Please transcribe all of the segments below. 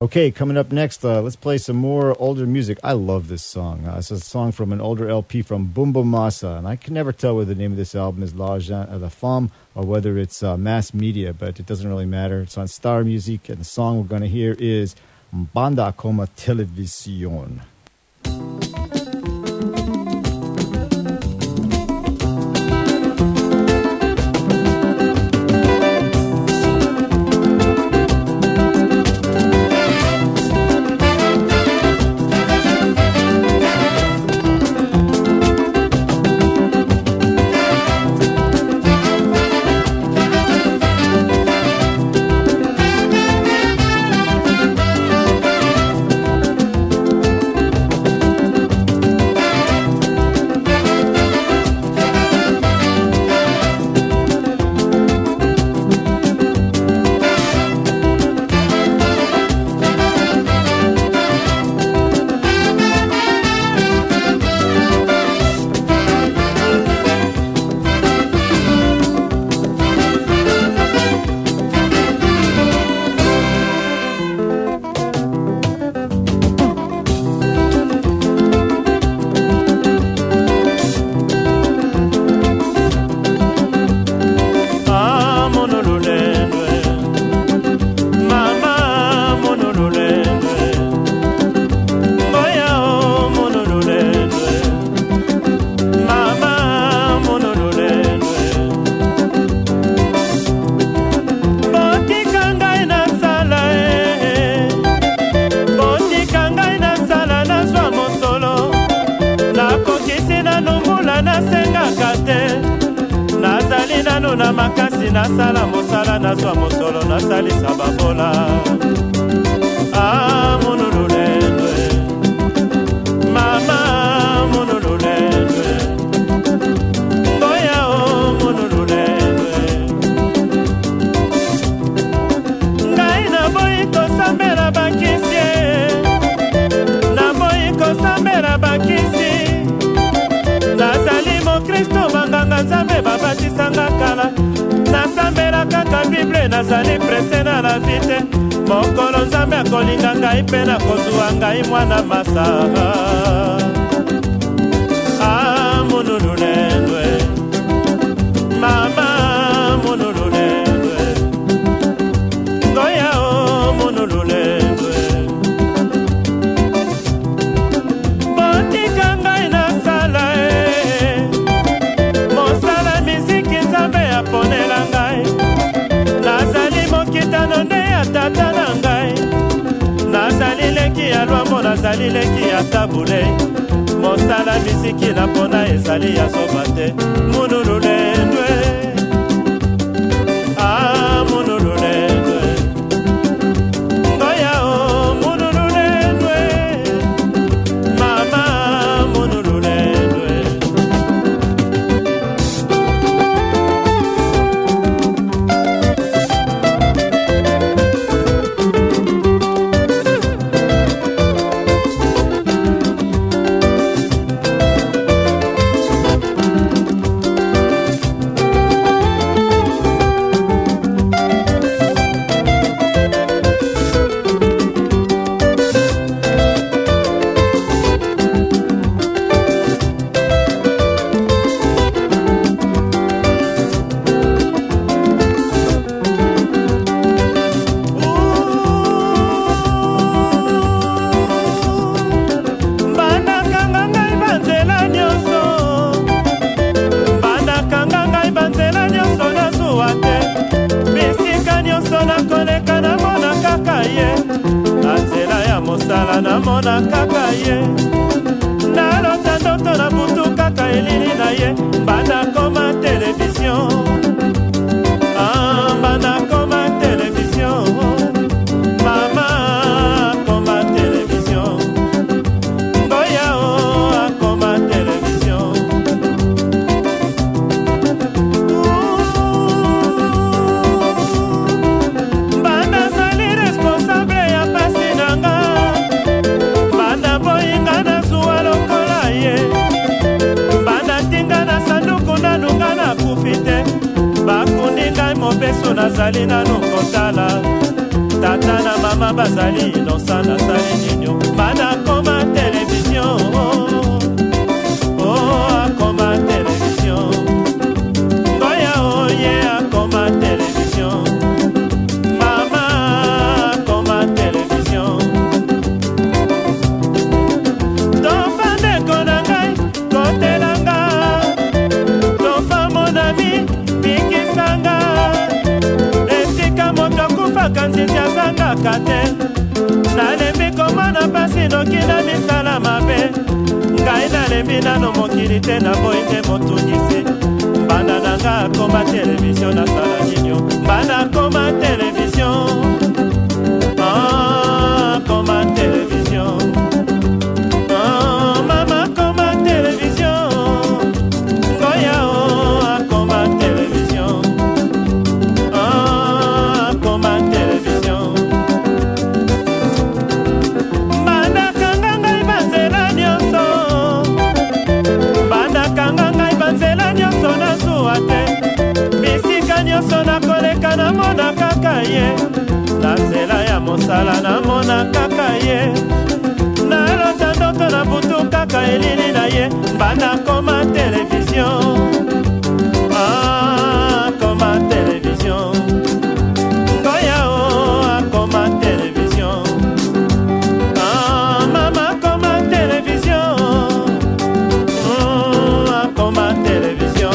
Okay, coming up next, let's play some more older music. I love this song. It's a song from an older LP from Bumbo Masa, and I can never tell whether the name of this album is La Femme or whether it's Mass Media, but it doesn't really matter. It's on Star Music, and the song we're going to hear is Banda Como Televisión. Nasala mosala nazwa mosolo nasalisa babola monolulendwe mama monolulendwe ngoya monolulendwe ngai naboyi kosambela bakisi naboyi kosambela bakisi nazali mokristo banganga nzambe babatisanga kala nasambela kaka bible nazali prese na la vite mokolo nzambe akolinga ngai mpe nakozwa ngai mwana masara monolulendwe mama monolulendwe ngoya monolulendwe botika ngai nasala mosala miziki nzambe aponela nazali mokitano nde ya tata na ngai nazali leki ya lwambo nazali leki ya tabule mosala misiki na mpona ezali ya soba te monolulendwe monolulendwe ngoya monolulendwe mama monolulendwe mosala namona kaka ye nalota ndoto na butu kaka elili na ye banda koma television banda koma television mama koma television ngoya akoma television banda zali responsable ya pasi nanga banda boyinga na zuwa lokola ye banda tinga na sanduku nanunga na kufite bakundi ngai mobeso nazali nanu kotala tata na mama bazali inosa nasali ninyo bana koma television akoma television ngoya oye akoma television mama akoma television tofa ndeko na ngai kotelanga tofa mon ami bikisanga esika moto akufaka nzizi azangaka te nalembi komona pasi noki na misala mabe ngai nalembi nano mokili te naboyi nde motungisi mbanda na nga akoma televizio nasala ninyo mbanda akoma televizio akoma televizio mama akoma televizio ngoya akoma televizio akoma televizio mbanda kanga ngai banzela nyonso mbanda kanga ngai banzela nyonso nazuwa te bisika nyonso nakoleka namona kaka ye na nzela ya mosala namona kaka ye nalota ndoto na butu kaka elili na ye mbanda koma televizio akoma televizio ngoya akoma televizio mama akoma televizio akoma televizio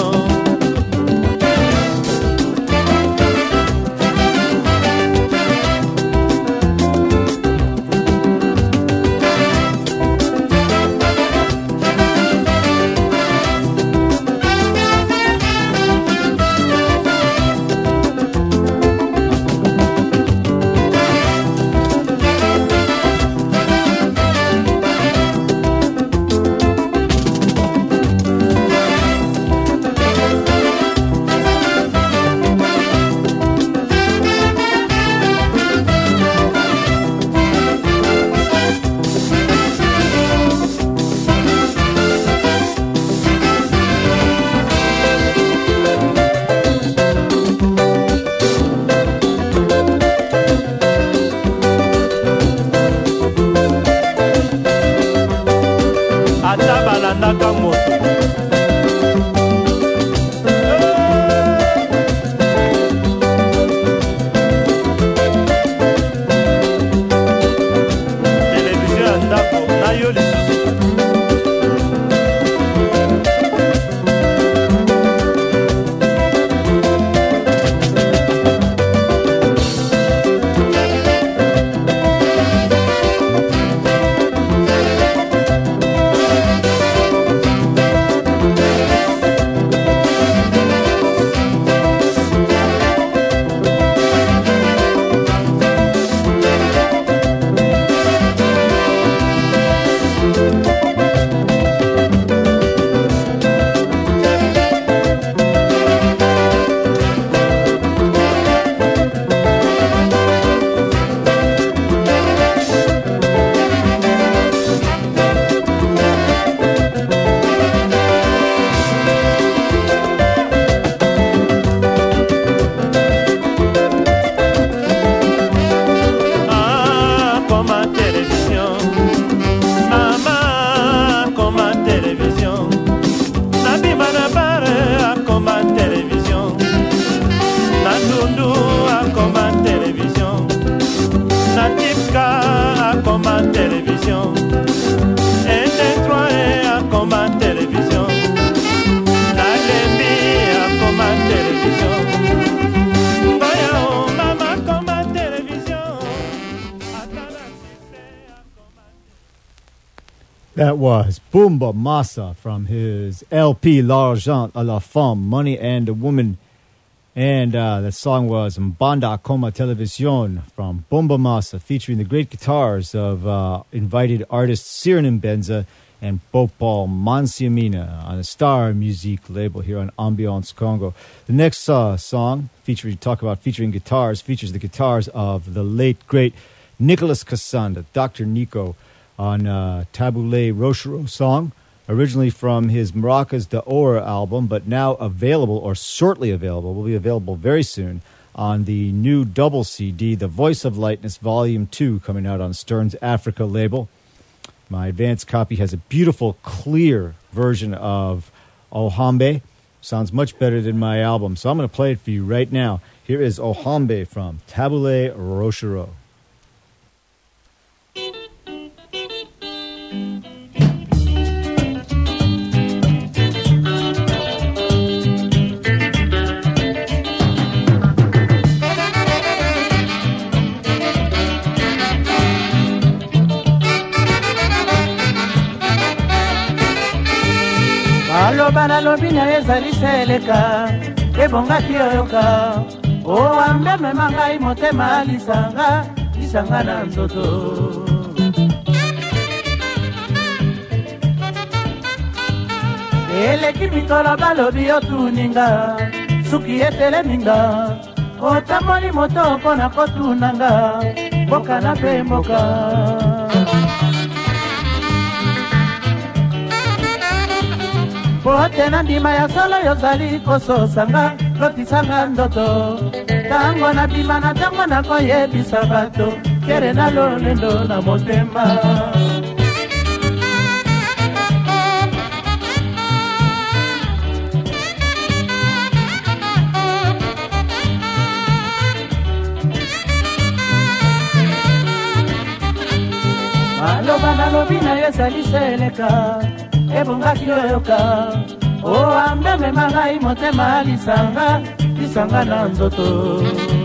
ata balandaka moto televizio ya ndako na yo lisusu That was Bumba Masa from his LP L'argent à la femme, Money and a Woman. And the song was Mbanda Koma Television from Bumba Masa, featuring the great guitars of invited artists Cyrano Benza and Bhopal Mansiamina on the Star Music label here on Ambiance Congo. The next song featuring guitars features the guitars of the late, great Nicholas Kasanda, Dr. Nico, on Tabule Rochero song, originally from his Maracas d'Or album, but now available, or shortly available, will be available very soon, on the new double CD, The Voice of Lightness Volume 2, coming out on Stern's Africa label. My advanced copy has a beautiful, clear version of Ohambe. Sounds much better than my album, so I'm going to play it for you right now. Here is Ohambe from Tabule Roshiro. Aloba nalobi na ezali seleka ebongaki oyoka oambe mema ngai motema lisanga na nzoto eleki mikolo balobi otuninga suki eteleminga otamoli moto mpo na kotunanga mboka na mpe mboka pote na ndima ya solo yozali kososanga lotisanga ndoto tango na bima na tango na koyebisa bato kere na lolendo na motema maloba nalobi na ezali seleka ebongaki oyoka oambe mema ngai motema lisanga na nzoto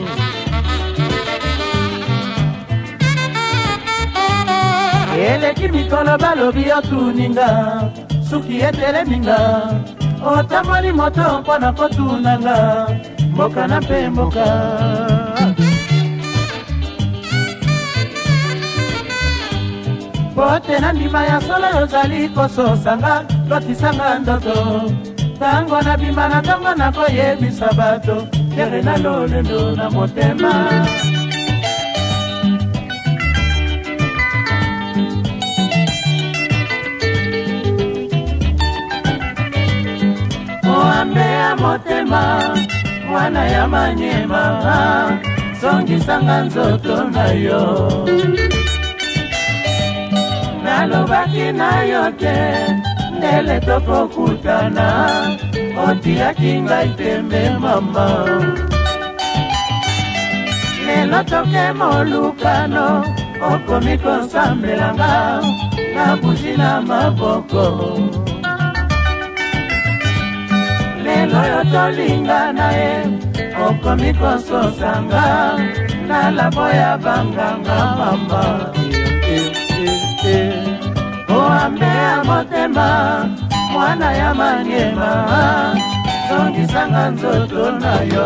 eleki mikolo balobi otuninga suki eteleminga otamoli moto mpo na kotunanga mboka na mpe mboka pote na ndima ya solo yozali kososanga lotisanga ndoto tango na bima na tango na koyebisa bato kere na lolendo na motema oambe ya motema mwana ya manyema songisanga nzoto na yo nalobaki na yo te ndele tokokutana otiaki ngai tembe mama lelo toke molukano okomi kosambelanga na buzi na maboko lelo yo tolingana ye okomi kososanga na labo ya banganga mama oambe ya motema mwana ya manyema songisanga nzoto na yo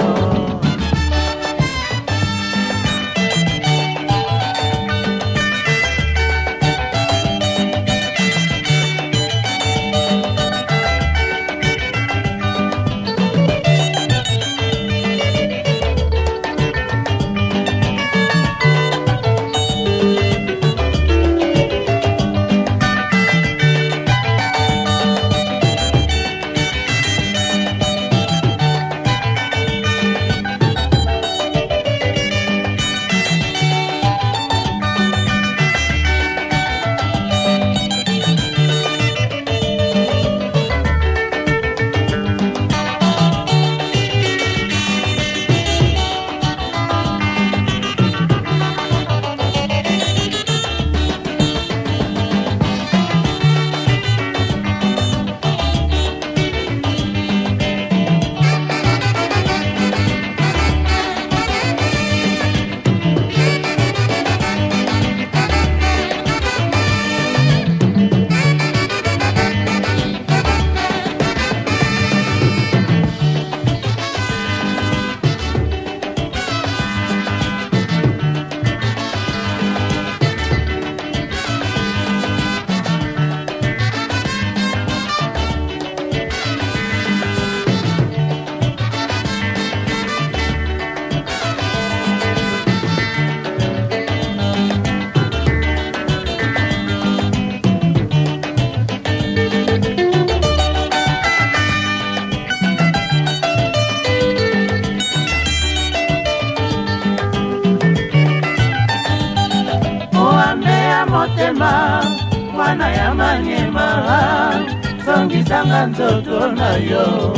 ya motema mwana ya manyema songisanga nzoto na yo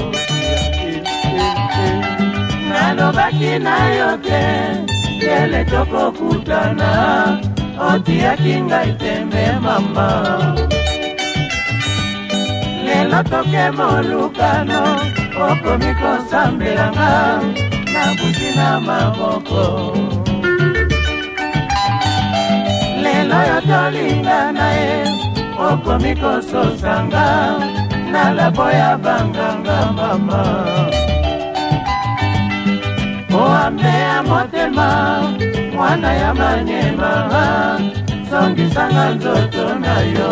nalobaki na yo te lele tokokutana otiyaki ngai tembe mama lelo toke molukano okomi kosambelanga na busi na maboko lelo yo tolingana ye okomi kososanga na labo ya banganga mama oame ya motema mwana ya manyema songisanga nzoto na yo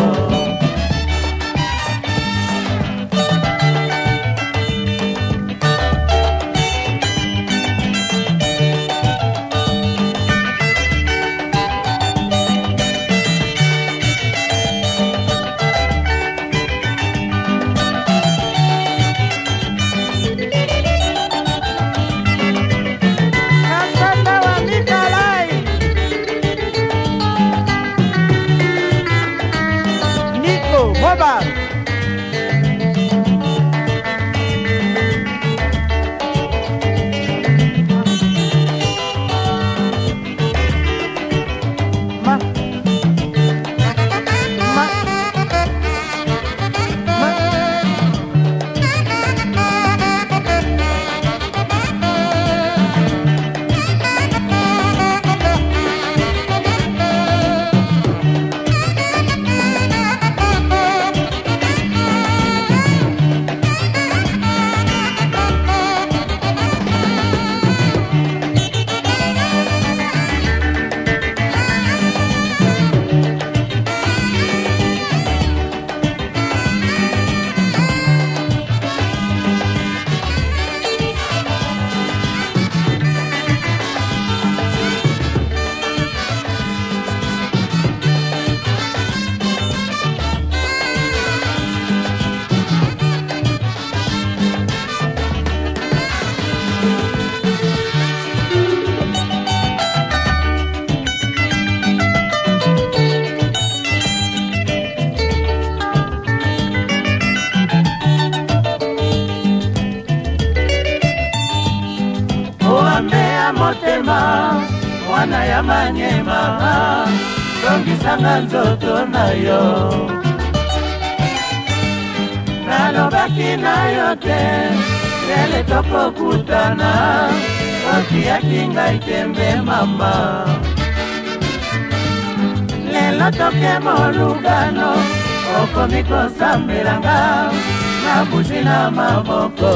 motema mwana ya manyema songisanga nzoto na yo nalobaki na yo te lele tokokutana otiyaki ngai tembe mama lelo toke molugano okomi kosambelanga na busi na maboko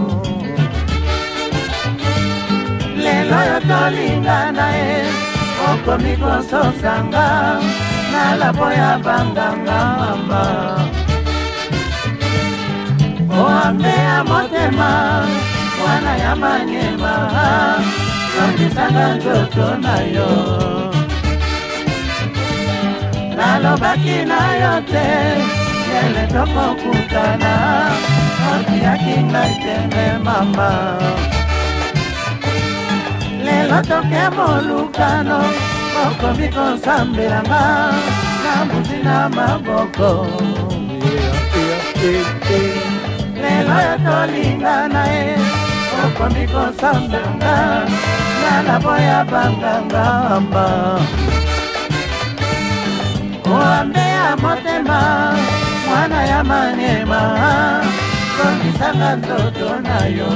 lelo yo tolingana ye okomi kososanga na labo ya banganga mama oame ya motema mwana ya manyema songisanga nzoto na yo nalobaki na yo te lele tokokutana otiyaki ngai tembe mama lelo toke molukano okomi kosambelanga na mbuzi na maboko lelo yo tolingana ye okomi kosambelanga na labo ya banganga mama oame ya motema mwana ya manyema songisanga nzoto na yo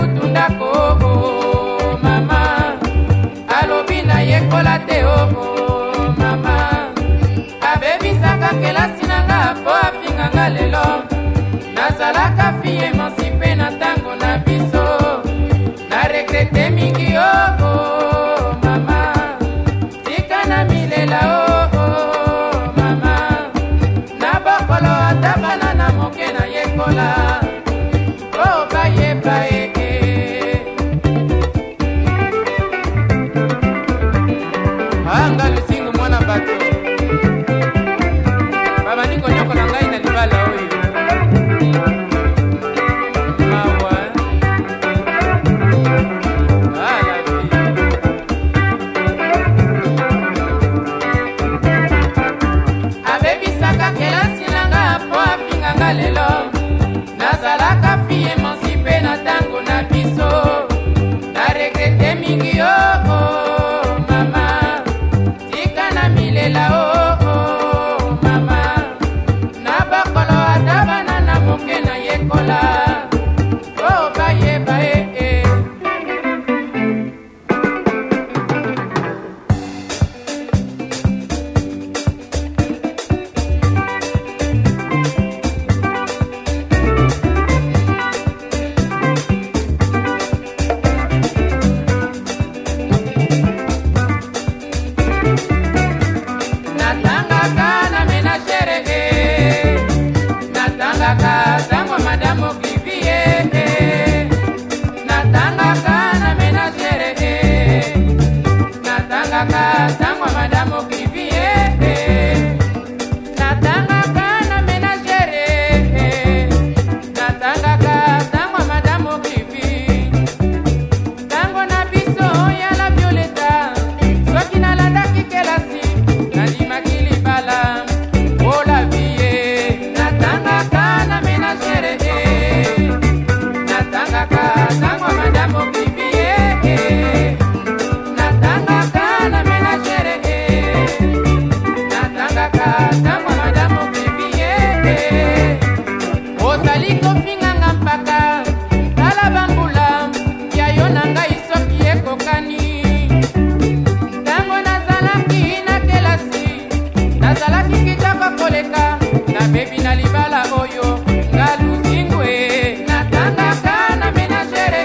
kutu ndako mama alobi na yekola te mama abebisaka kelasi nanga po apinganga lelo nazalaka fille émancipée na ntango na biso na regrete mingi mama tika na milela mama na bokolo ata bana na moke na yekola bayeba anga lusingu mwana bato babandi konyokola ngai na libala oyo mawa abebisaka kelasi nanga po apinganga lelo nazalaka fille émancipée na ntango na biso na regrete mingi mama tika na milela mama na bakolo ata bana na moke na yekola bayeba tango madame Olivier natangaka na menagere natangaka tango madame Olivier natangaka na menagere natangaka tango madame Olivier tango na biso ya la Violeta soki nalandaki kelasi nandimaki libala la vie natangaka na menagere natangaka tango madame Olivier natangaka na menagere natangaka tango madame Olivier ozali kofinganga mpaka tala bambula ya yo na ngai soki ekokani tango nazalaki na kelasi nazalaki kitoko koleka nabebi na libala oyo ngaluzingwe natangaka na menagere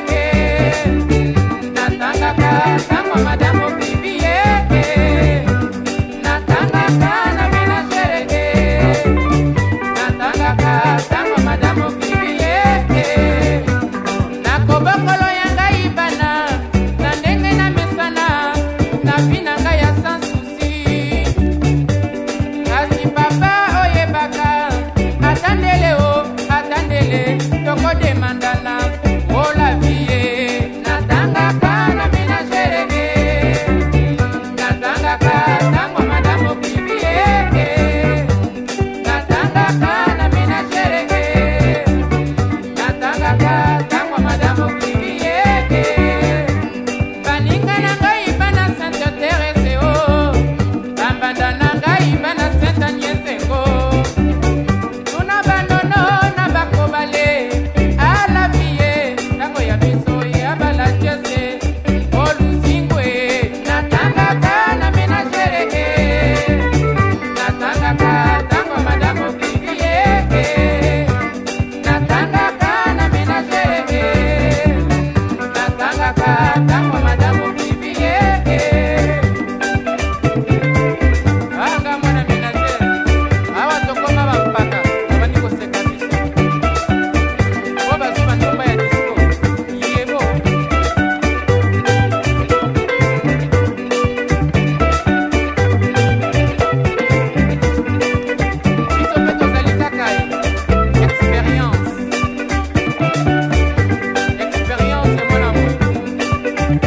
natangaka tango madame Olivier natangaka na menagere natangaka tango madame Olivier nakobokolo ya ngai bana na ndenge na mesana na vi na ngai ya sans souci kasi papa oyebaka atandele atandele tokodemandana la vie natangaka na menagere natangaka tango madame Olivier natangaka na menagere natangaka tango madame Olivier baninga na ngai bana Sainte Thérèse bambanda na ngai bana Sainte Agnès tuna banono na bakobale ala vie tango ya biso ya bala jese oluzingwe natangaka na menagere natangaka tango madame Olivier natangaka na menagere natangaka tango madame Olivier anga mwana menagere awa tokoma bampaka abandi koseka biso po bazuba ntomba ya disco yebo biso mpe tozali kaka expérience mwana mo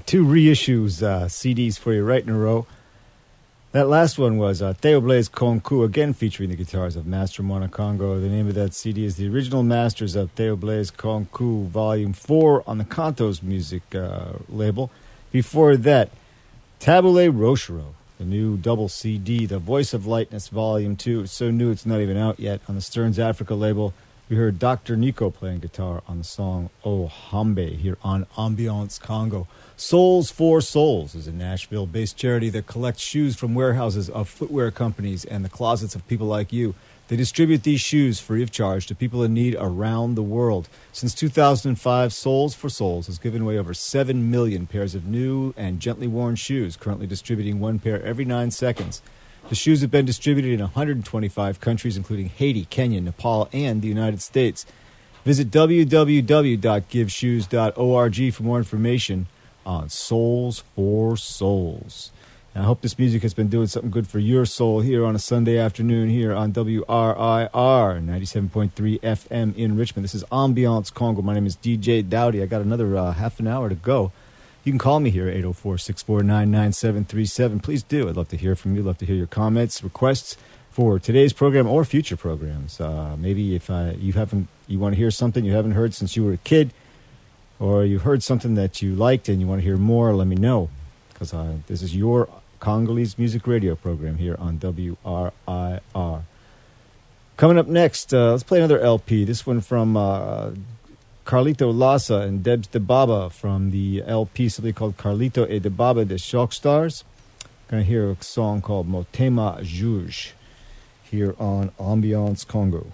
two reissues, CDs for you right in a row. That last one was Theo Blaise Konku, again featuring the guitars of Master Mwanakongo. The name of that CD is The Original Masters of Theo Blaise Konku, Volume 4 on the Cantos Music label. Before that, Tabule Roshiro, the new double CD, The Voice of Lightness, Volume 2. It's so new it's not even out yet on the Stearns Africa label. We heard Dr. Nico playing guitar on the song Oh Hambe here on Ambiance Congo. Souls for Souls is a Nashville-based charity that collects shoes from warehouses of footwear companies and the closets of people like you. They distribute these shoes free of charge to people in need around the world. Since 2005, Souls for Souls has given away over 7 million pairs of new and gently worn shoes, currently distributing one pair every 9 seconds. The shoes have been distributed in 125 countries, including Haiti, Kenya, Nepal, and the United States. Visit www.giveshoes.org for more information on Souls for Souls. And I hope this music has been doing something good for your soul here on a Sunday afternoon here on WRIR 97.3 FM in Richmond. This is Ambiance Congo. My name is DJ Dowdy. I got another half an hour to go. You can call me here at 804-649-9737. Please do. I'd love to hear from you. I'd love to hear your comments, requests for today's program or future programs. Maybe if you want to hear something you haven't heard since you were a kid, or you've heard something that you liked and you want to hear more, let me know. Because this is your Congolese music radio program here on WRIR. Coming up next, let's play another LP. This one from Carlito Lassa and Debs DeBaba from the LP simply called Carlito et DeBaba de Shock Stars. Going to hear a song called Motema Juge here on Ambiance Congo.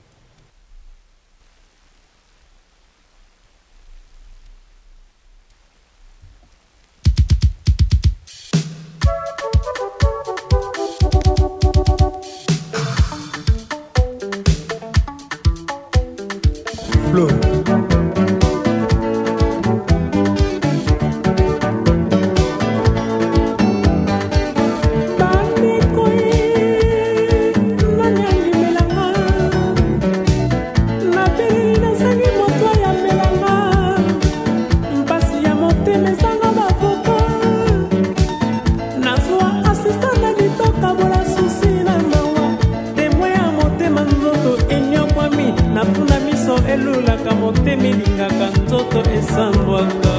Flow. elulaka motema elingaka nzoto esambwaka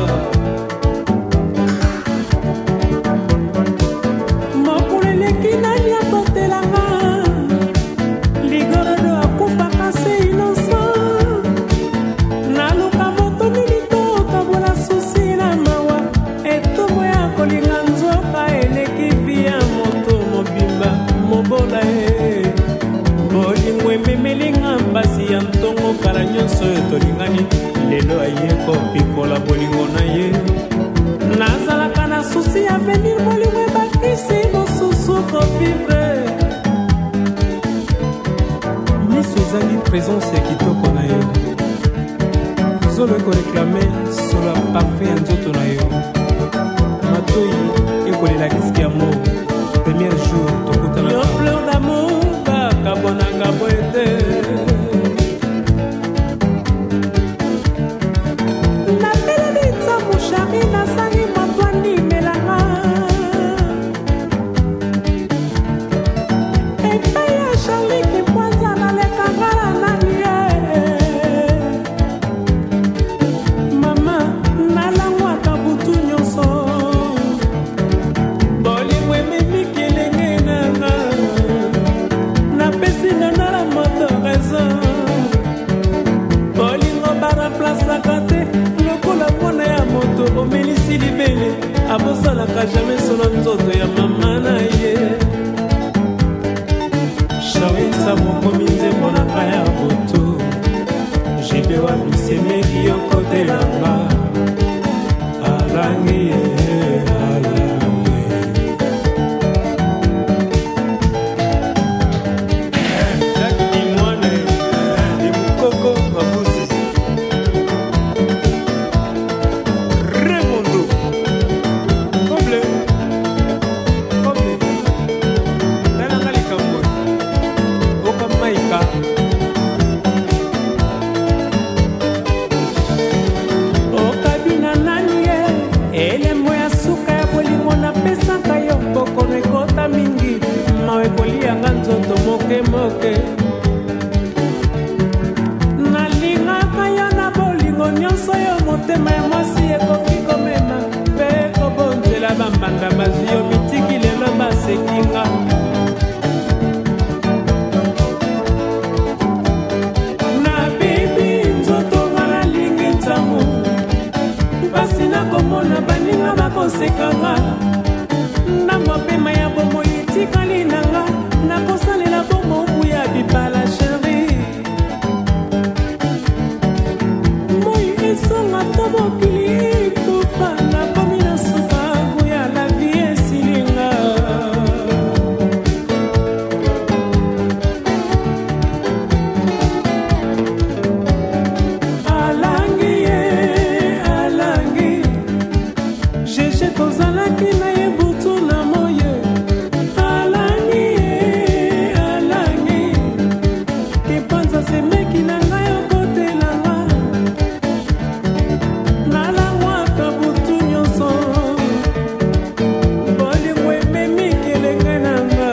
mokolo eleki nani akotelanga ligorodo akufaka se innocent naluka moto nini tokabola susi na mawa etombo ya kolinga nzoka eleki via moto mobimba mobola bolingo ememelinga mbasi ya ntongo kala nyonso oyo tolingani lelo aye kopikola bolingo na ye nazalaka na susi ya venir bolingo ebakisi mosusu kovivre miso ezali présence ya kitoko na yo zolo ekoreklame solo ya parfum ya nzoto na yo matoi ekolela riski ya mo premier jour tokutana yo fleur d'amour kabonanga boete na pelelitsa mushami nasangi matwandi melanga epai ya charliki mwanza nalekangala nani mama nalangwaka butu nyonso bolingo ememiki elenge nanga bolingo baraplasaka te lokola mpona ya moto omelisi libele abosalaka jamai solo nzoto ya mama na ye shawinza mokomi nzembo nanga ya boto jibewa misemeki yokotelanga alangi ye moke nalingaka yo na bolingo nyonso yo motema ya mwasi ekoki komema mpe kobonzela bambanda bazwi yo mitiki lelo basekinga nabibi nzoto nga nalingi ntango mpasi nakomona baninga bakosekanga na mopema ya bomoi etikali nanga nakosalela bomobu ya bibala sheri moi esonga to mokili kufa nakomi na sukagu ya la vie esilinga alangi ye alangi jeje tozalaki na ye butu na moye alangi ye alangi kipanza semeki na ngai okotelanga nalangwaka butu nyonso bolingo ememi kelenge nanga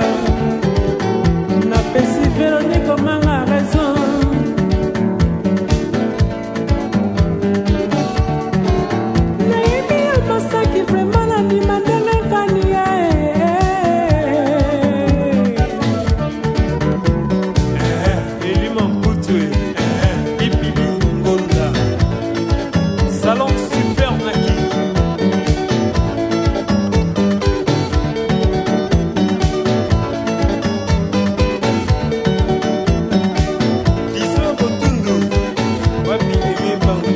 napesi Veronike omanga raison nayebi yo masaki vraimen nandima ndenge nkani ye Elima Mputwe, Ipibi Ngonda, Salon Super Naki. Diso Botundu, Wapi Eme Bangu.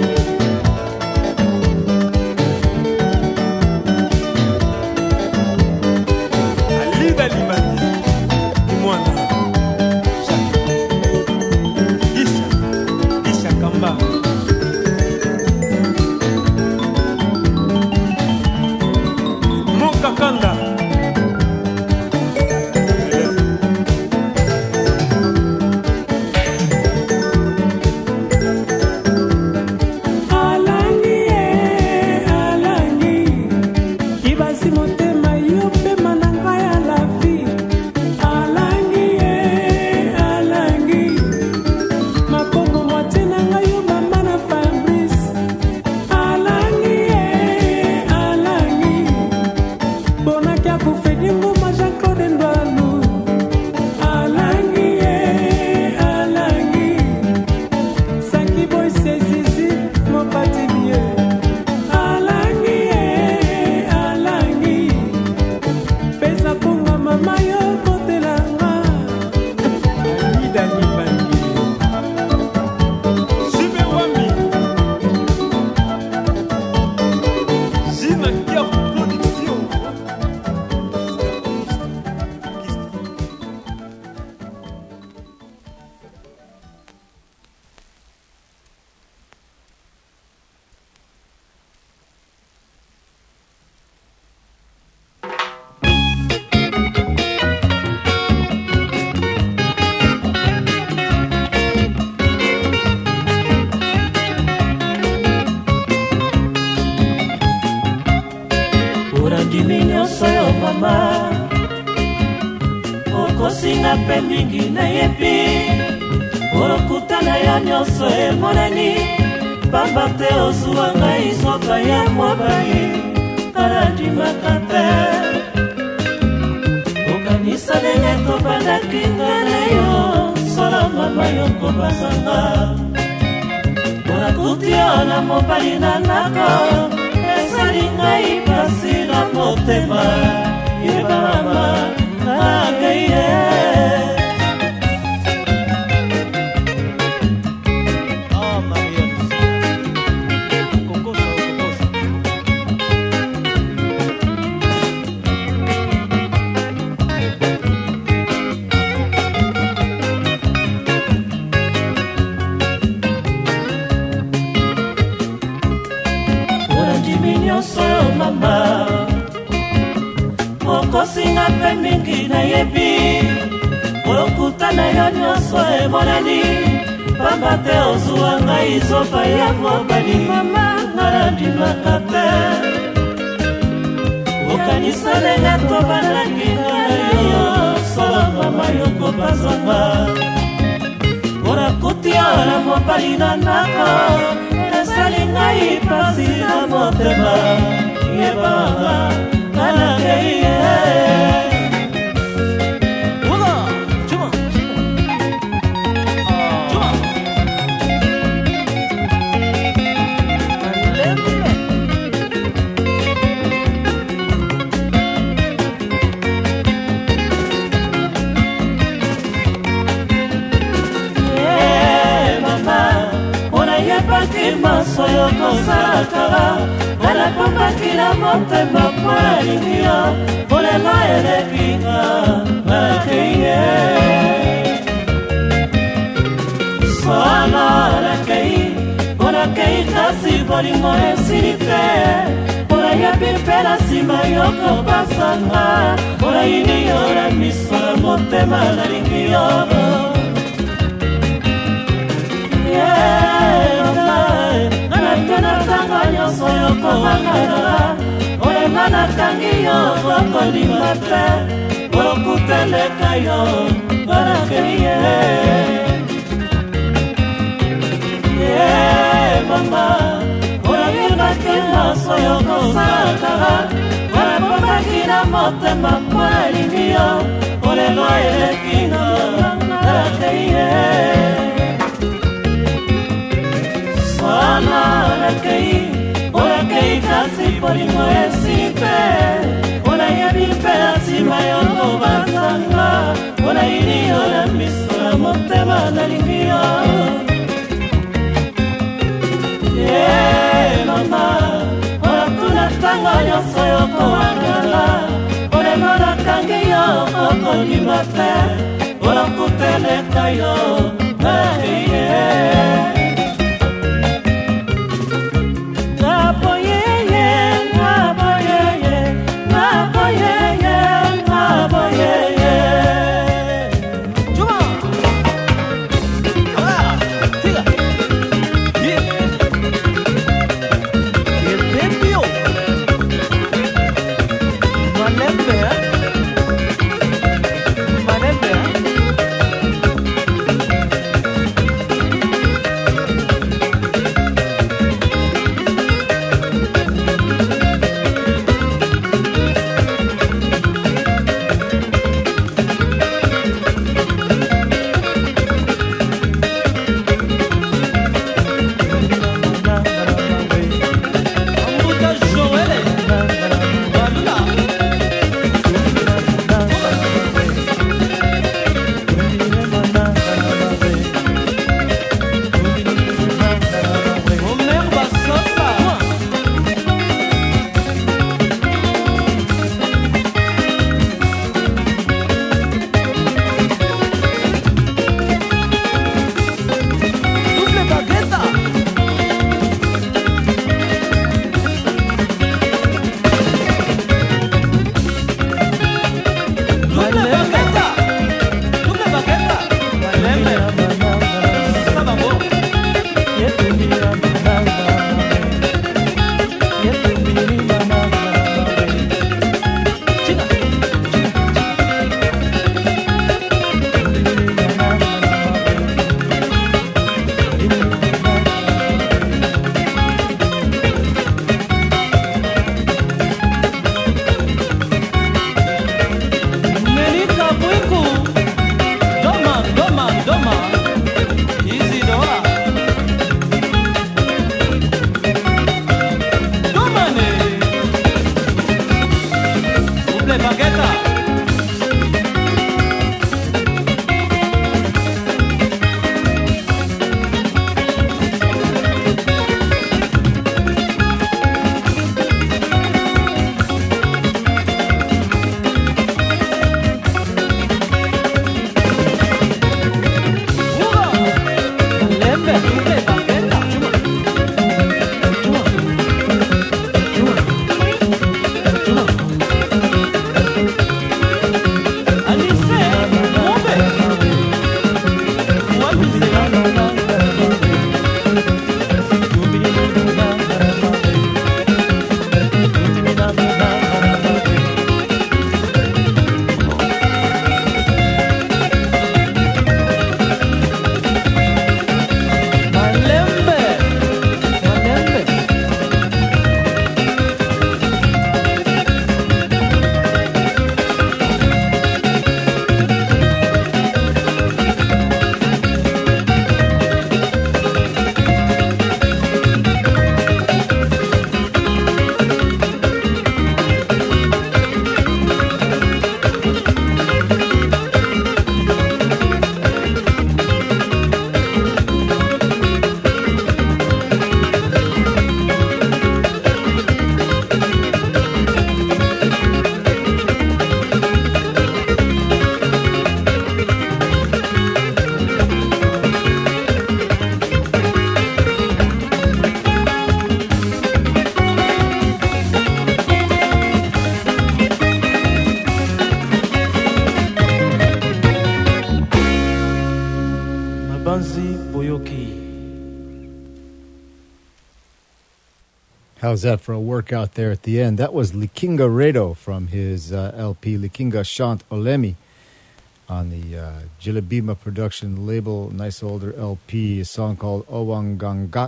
Alida Limani, Kimwana. Isha Kamba Moka Kanda alangi ye alangi kibasi motema yo pema na ngai ya la vie alangi ye alangi makombo mwate na ngai yo mama na Fabrice alangi ye alangi bonaki akufedi ngoma Jean-Claude Ndwalu alangi ye alangi Saki boy sezizi mopati bie alangi ye alangi pesa kunga mama yo kotelanga alida nibangi Jibe Wami Jina Kiaf Production. urandimi nyonso yo mama okosinga mpe mingi nayebi olokutana yo nyonso emonani pamba te ozuwa ngai zoka ya mobali alandimaka te okanisa ndenge tobandaki nga na yo solo mama yokobazanga olakuti yo na mobali na nako esali ngai pasi na motema yeba mama ngai ye urandimi nyonso yo mama okosinga mpe mingi nayebi olokutana yo nyonso emonani pamba te ozuwa ngai zoba ya mobali mama nalandimaka te okanisa ndenge tobandaki ngai yo solo mama yoko bazanga mpona kotia na mobali na ndako esali ngai pasi na motema yebanga nalakei ye soyo kosalakala nalapombaki na motema mpo nalingi yo molema elekinga nalakei ye soana nakei mpo nakei kasi bolingo esili te mpo nayebi mpe na nsima yo kopasanga mpo nayini yo na miso na motema nalingi yo natanga nyonso yokomanganala olema natangi yo okondima te okuteleka yo banakei ye mama oyebaki nyonso yokosalakala olabombaki na motema mpo nalingi yo olelo elekinga banakei ye olakei kasi bolingo esili te olayebi mpe na nsima yoko basanga olayini yo na miso na motema nalingi yo ye mama olatuna ntango nyonso yokowangala olemo nakangi yo okondima te olakuteleka yo naeye Mpanzi Boyoki. How's that for a workout there at the end? That was Likinga Redo from his LP Likinga Shant Olemi on the Jilabima production label. Nice older LP, a song called Owangangaka.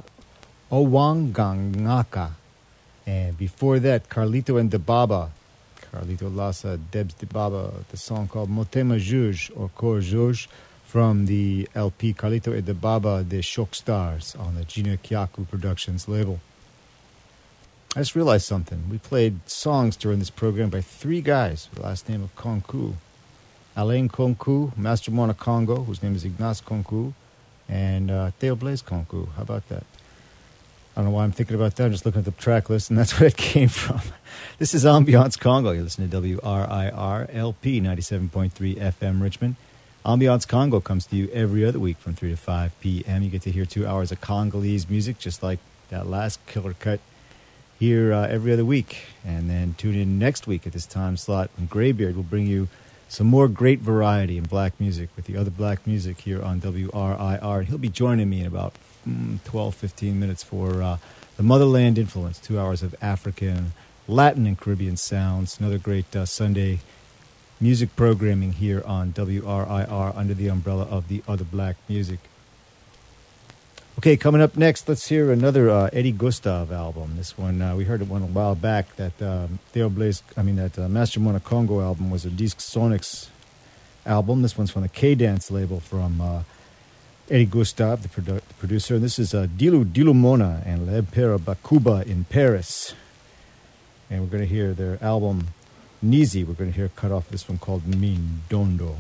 And before that, Carlito and Debaba. Carlito Lassa, Debs Debaba, the song called Motema Juge or Kor Juge from the LP Carlito and Debaba de Shock Stars on the Gina Kyaku Productions label. I just realized something. We played songs during this program by three guys with the last name of Konku. Alain Konku, Master Mona Congo, whose name is Ignace Konku, and Theo Blaise Konku. How about that? I don't know why I'm thinking about that. I'm just looking at the track list, and that's where it came from. This is Ambiance Congo. You're listening to WRIR LP 97.3 FM Richmond. Ambiance Congo comes to you every other week from 3 to 5 p.m. You get to hear 2 hours of Congolese music, just like that last killer cut here every other week. And then tune in next week at this time slot when Greybeard will bring you some more great variety in black music with the other black music here on WRIR. And he'll be joining me in about 12, 15 minutes for the Motherland Influence, 2 hours of African, Latin, and Caribbean sounds. Another great Sunday music programming here on WRIR under the umbrella of the other black music. Okay, coming up next, let's hear another Eddie Gustave album. This one, we heard it one a while back. That Master Mona Congo album was a Disc Sonics album. This one's from the K-Dance label from Eddie Gustave, the producer. And this is Dilu Mona and L'Empereur Bakuba in Paris. And we're going to hear their album Nizi. We're going to hear cut off this one called Mindondo.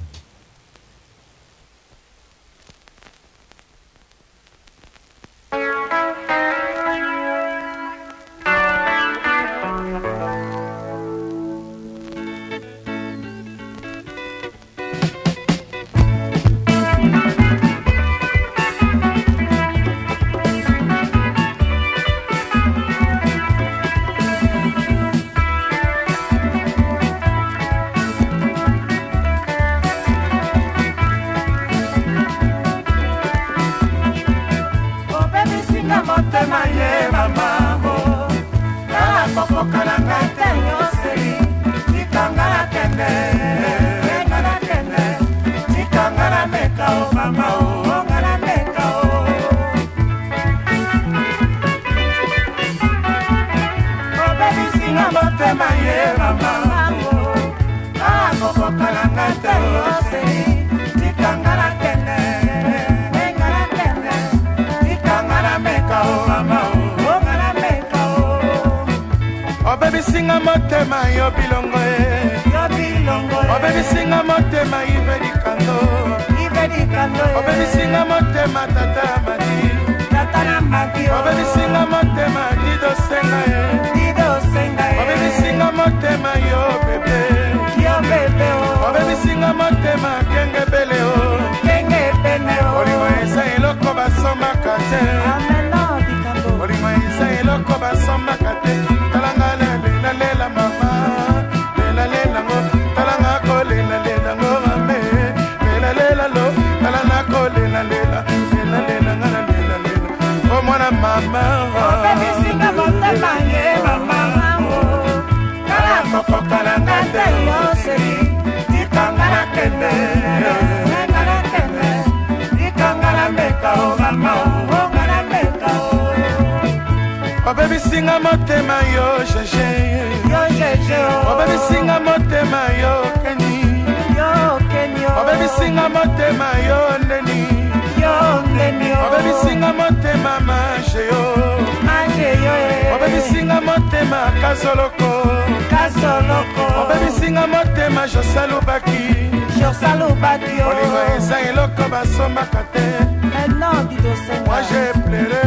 Moi j'ai pleuré,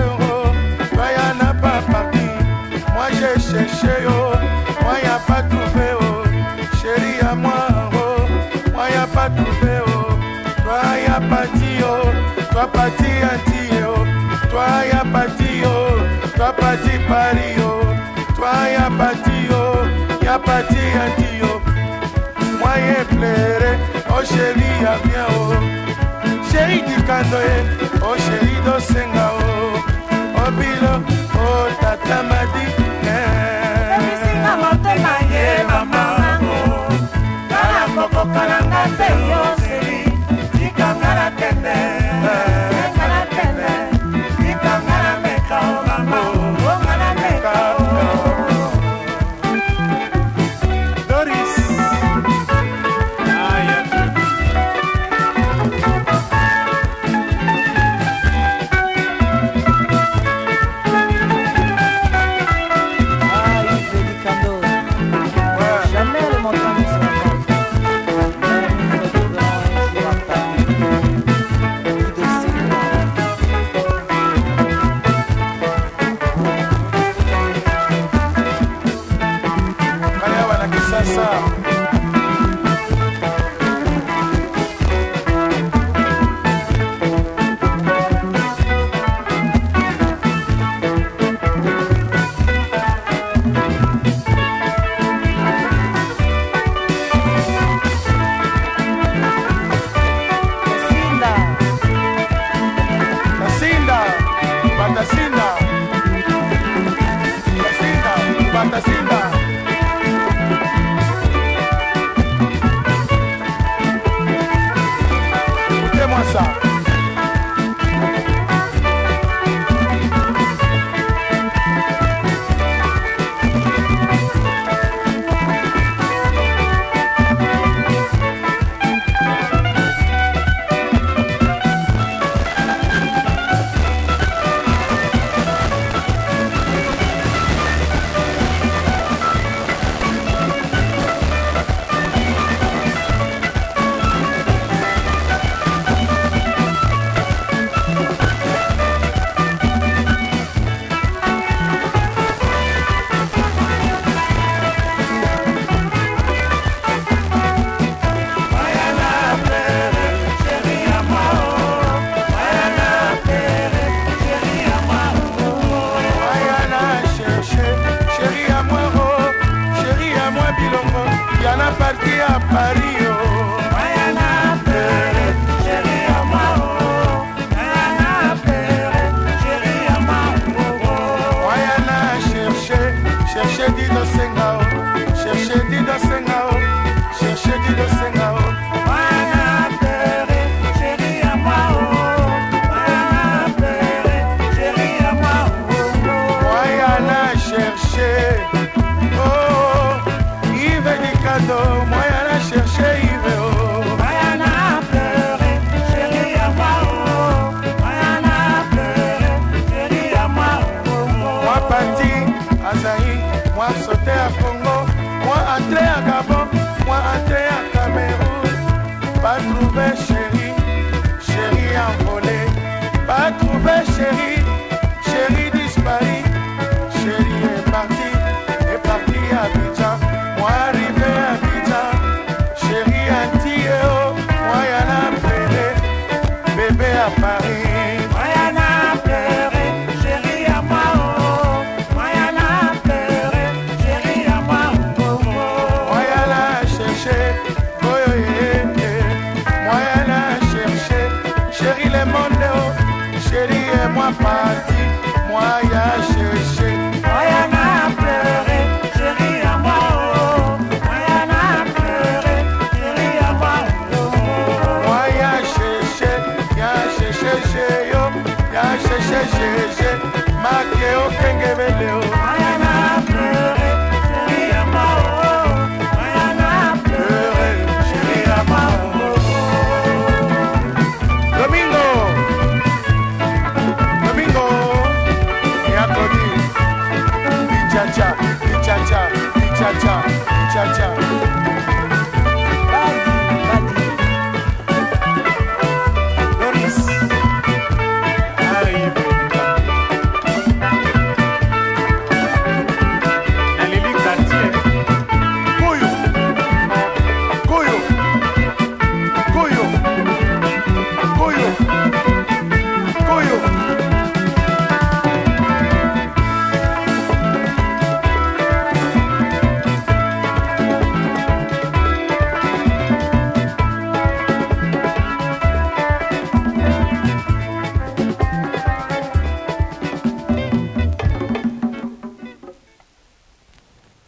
toi y'en a pas parti. Moi j'ai cherché, moi y'a pas trouvé, chérie à moi, moi y'a pas trouvé, toi y'a pas dit, toi parti anti, toi y'a pas dit, toi parti Paris, toi y'a pas dit, y'a pas dit anti, moi y'a pleuré, oh chérie y'a bien, Chéri Dikandoye, oh chéri Dosenga, oh Bilo, oh Tata Madi. Ebisinga motema ye mama ngo, kala koko kalanga pe yo seri, dikangala kende, dikangala kende, dikangala meka o mama, o ngala meka o. Doris.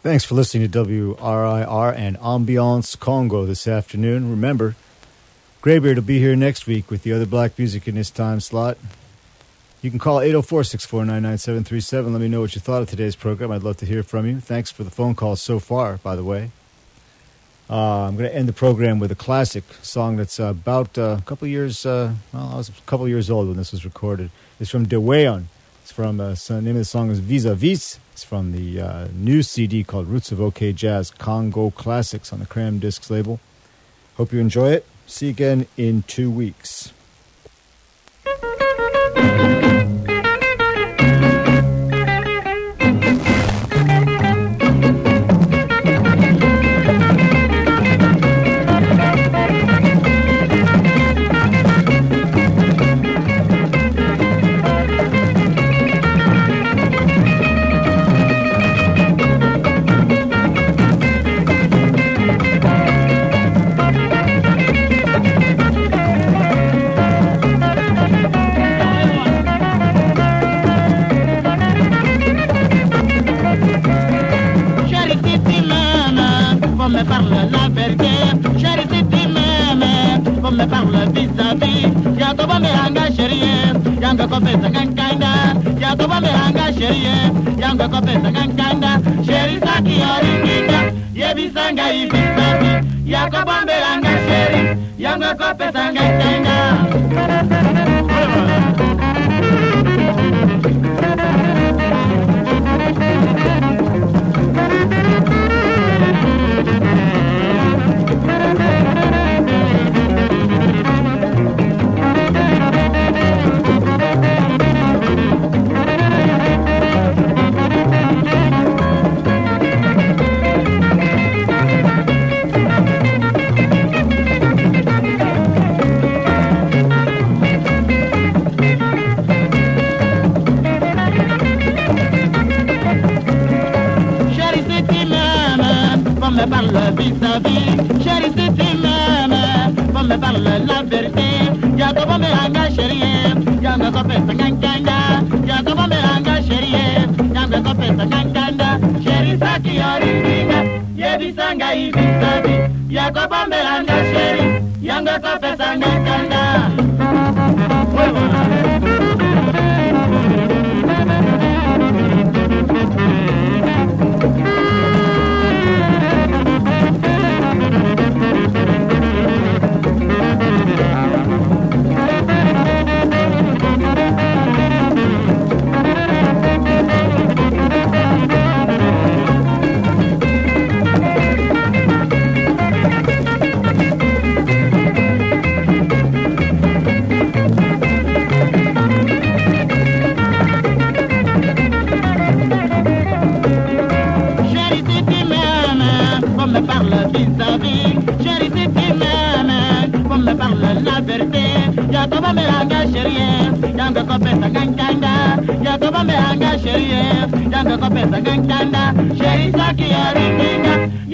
Thanks for listening to WRIR and Ambiance Congo this afternoon. Remember, Greybeard will be here next week with the other black music in this time slot. You can call 804-649-9737. Let me know what you thought of today's program. I'd love to hear from you. Thanks for the phone calls so far, by the way. I'm going to end the program with a classic song that's about a couple years, I was a couple years old when this was recorded. It's from De Weon. It's from, the name of the song is Vis-a-Vis. It's from the new CD called Roots of OK Jazz, Congo Classics on the Cram Discs label. Hope you enjoy it. See you again in 2 weeks.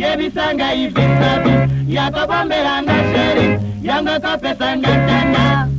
Yanga kopesa nganganga